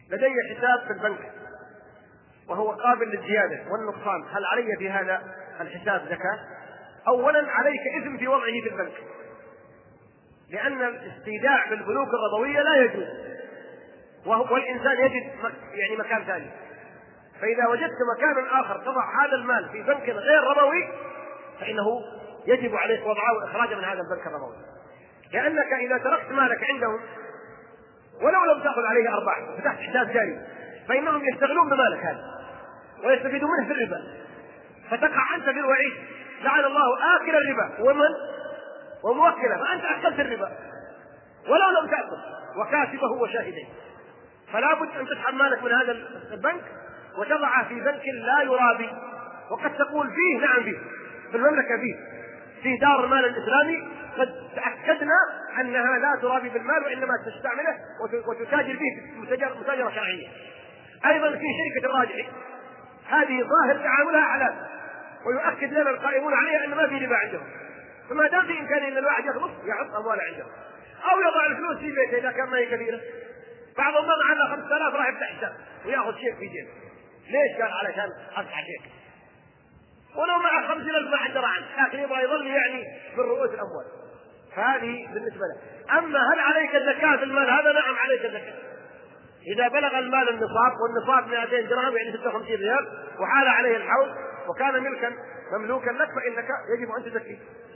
لدي حساب في البنك وهو قابل للزيادة والنقصان، هل علي في هذا الحساب زكاة؟ أولا عليك إثم في وضعه في البنك، لأن الاستيداع بالبنوك الربوية لا يجوز، والإنسان يجد يعني مكان ثاني. فإذا وجدت مكانا آخر تضع هذا المال في بنك غير ربوي فإنه يجب عليك وضعه وإخراجه من هذا البنك الربوي، لأنك إذا تركت مالك عندهم ولو لم تأخذ عليه أرباح فتحت حساب جاري فإنهم يشتغلون بمالك هذا ويستفيدون منه في الربا، فتقع أنت في الوعيد، لعن الله آكل الربا وموكله، فأنت أكلت الربا ولو لم تأكل وكاتبه وشاهدين. فلا بد أن تسحب مالك من هذا البنك وتضعه في بنك لا يرابي، وقد تقول فيه نعم فيه في المملكة فيه في دار المال الإسلامي قد تأكدنا أنها لا ترابي بالمال وإنما تستعمله وتتاجر به متاجرة شرعية. أيضا في شركة الراجحي هذه ظاهر تعاملها حلال، ويؤكد لنا القائمون عليها أن ما في ربا عندهم، فما دام في إمكانه أن الواحد يحط أمواله عندهم أو يضع الفلوس في بيته إذا كان ما هي كبيرة. بعضهم ما معنا 5000 راح يفتح حساب ويأخذ شيك في جيبه. ليش؟ قال علشان أفتح شيك، ولو مع 50,000 ما حد درى عنه، لكن يبغى يظل يعني من رؤوس الأموال. فهذه بالنسبة له. أما هل عليك الزكاة في المال؟ هذا نعم عليك الزكاة إذا بلغ المال النصاب، والنصاب 200 درهم يعني 56 ريال، وحال عليه الحول وكان ملكا مملوكا لك فإنك يجب أن تزكيه.